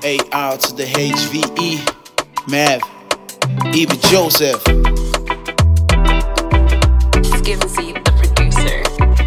AR to the HVE, Mav, even Joseph. Skims Z, the producer.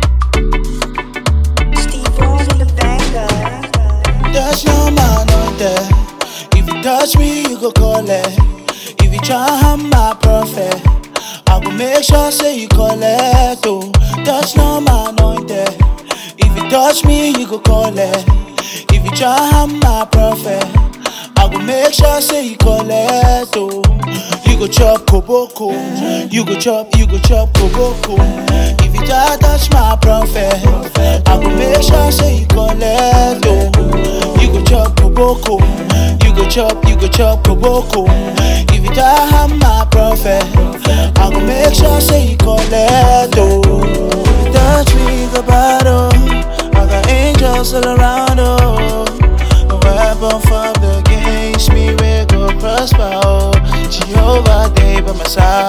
Steve Rose in the banger. There's no man on there. If you touch me, you go call it. If you try harm my prophet, I will make sure say you call it. Oh, there's no man on there. If you touch me, you go call it. If you try harm my prophet, I will make sure say you call it. Oh, you go chop koboko, you go chop koboko. If you try touch my prophet, I will make sure say you call it. Oh, you go chop koboko, you go chop koboko. If you try harm my prophet, I will make sure say you call it. Oh, if you touch me, go battle. I got angels all around. Oh, no weapon formed against me will go prosper. Oh, Jehovah, they by my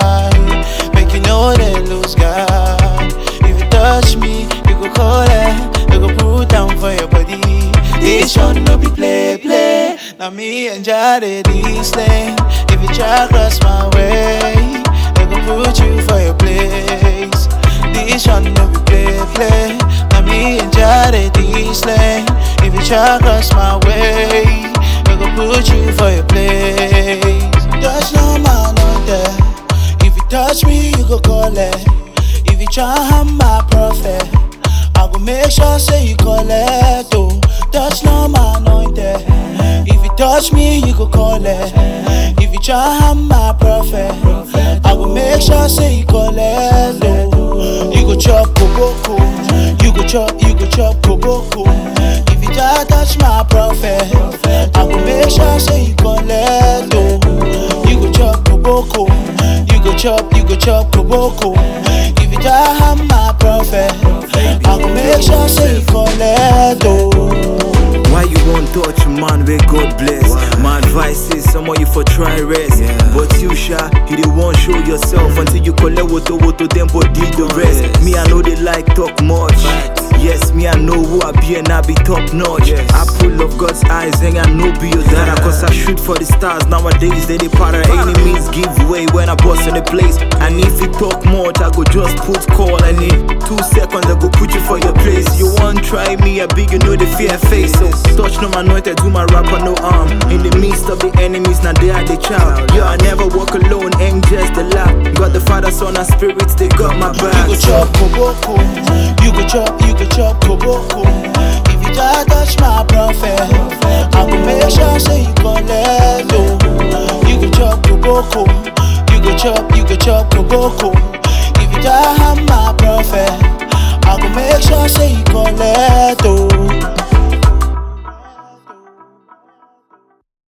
side, make you know they lose God. If you touch me, you go call it, you go put down for your body. This one no be play. Now me and Jade this lane. If you try cross my way, they go put you for your place. This one no be play. Now me and Jade this lane. If you try cross my way, they go put you for your place. There's no man on there. If you touch me, you go call it. If you try harm my prophet, I go make sure say you call it. Oh, there's no man on there. If you touch me, you go call it. If you try harm my prophet, I will make sure say you call it. Oh, you go chop koboko, you go chop koboko. If you try touch my prophet, I will make sure say you call it. Oh, you go chop koboko, you go chop koboko. If you try harm my prophet, I will make sure say you call it. Oh, why you won't touch man where God bless? My advice is some of you for try rest. But you shy, you don't want show yourself until you collect woto them but did the rest. Me I know they like talk much. Yes, me I know who I be and I be top notch. I pull up God's eyes and I know be your data. Cause I shoot for the stars nowadays. They para enemies give way when I bust in the place. And if you talk much, I go just put call. And in 2 seconds I go put you for your place. You want try me, I big you know the fear face. So touch no anointed, do my rapper no arm. In the midst of the enemies, now they are the child. Yo, I never walk alone, angels the lap. Got the Father, Son and spirits, they got my back. You go chop koboko, you go chop koboko. If you try touch my prophet, I will make sure say you call it. Oh, you go chop koboko, you go chop koboko. If you try harm my prophet, I will make sure say you